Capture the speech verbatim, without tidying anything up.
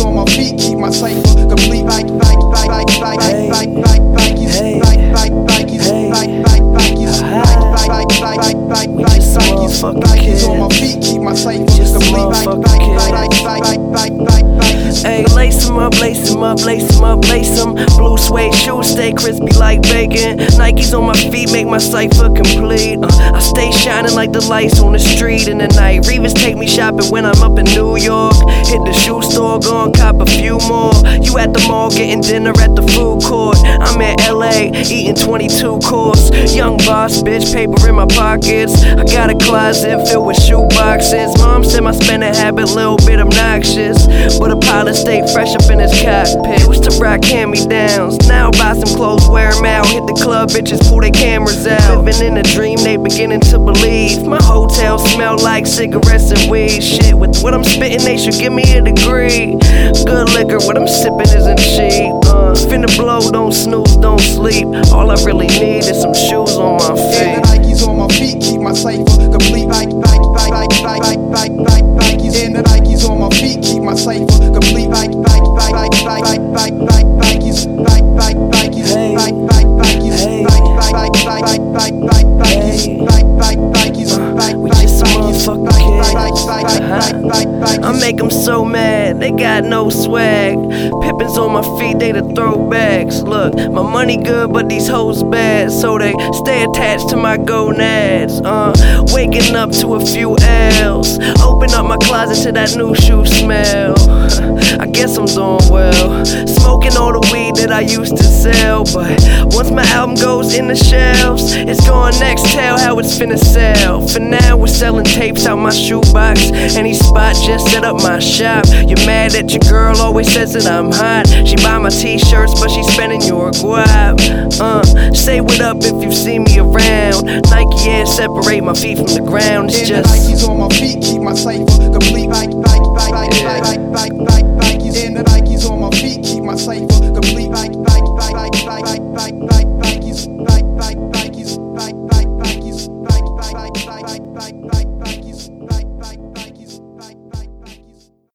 Nikes on my feet keep my cipher complete. Like, like, like, like, like, like, like, like, Nikes, like, like, Nikes, like, like, Nikes, like, like, like, like, like, like, Nikes, Nikes on my feet keep my cipher complete. Like, like, like, like, like, like, like, Nikes. Hey, lace 'em up, lace 'em up, lace 'em up, lace 'em. Blue suede shoes stay crispy like bacon. Nikes on my feet make my cipher complete. Uh, I stay shining like the lights on the street in the night. Revis take me shopping when I'm up in New York. Hit the shoe store, go and cop a few more. You at the mall getting dinner at the food court. I'm in L A eating twenty-two course. Young boss, bitch, paper in my pockets. I got a closet filled with shoe boxes. Mom said my spending habit a little bit obnoxious, but a pilot stayed fresh up in his cockpit. Used to rock hand-me-downs, now buy some clothes, wear 'em out. Hit the club, bitches pull their cameras out. Living in a dream, they beginning to believe. My hotel smell like cigarettes and weed. Shit, with what I'm spitting, they should give me a degree. Good liquor, what I'm sipping isn't cheap. Uh, finna blow, don't snooze, don't sleep. All I really need is some shoes on my feet. And the Nikes on my feet keep my cipher complete. Like, like, like, like, like, like, like, like, Nikes. And the Nikes on my feet keep my cipher complete. Like, like, like, like, like, like, like, like, Nikes, like, like, Nikes, like, like, Nikes, like, like, like, like, like, like, like, Nikes, like, like, Nikes, like, We like, just Nikes, motherfucking like, kids. like, like, like, like, like, I make them so mad, they got no swag. Pippins on my feet, they the throwbacks. Look, my money good, but these hoes bad, so they stay attached to my gonads. Uh, waking up to a few L's. Open up my closet to that new shoe smell. I guess I'm doing well. Smoking all the weed that I used to sell, but once my album goes in the shelves, it's going next. Tell how it's finna sell. For now, we're selling tapes out my shoebox. Any spot, just set up my shop. You're mad that your girl always says that I'm hot. She buy my t-shirts, but she spending your guap. Uh, say what up if you see me around. Nike Air separate my feet from the ground. It's and just the Nikes on my feet keep my cipher complete. Like, like, like, like, like, like, like, like, Nikes. And the Nikes on my feet keep my cipher complete. Like, like.